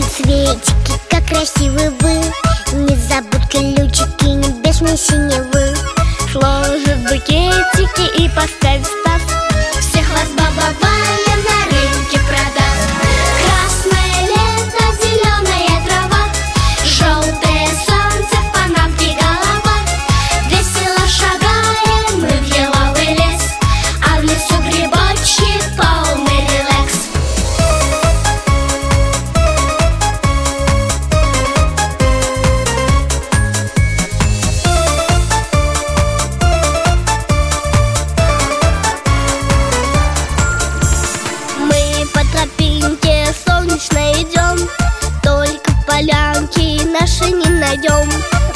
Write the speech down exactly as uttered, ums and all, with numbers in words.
Цветики, как красивы вы, незабудка лючики небесной синевы. Сложит букетики и поставит в таз. Всех вас баба Валя на рынке продаст. Красное лето, зеленая трава, желтое солнце в панамке голова. Весело шагаем мы в еловый лес, а в лесу грибочки полный релакс. Мы по тропинке солнечной идем, только полянки наши не найдем.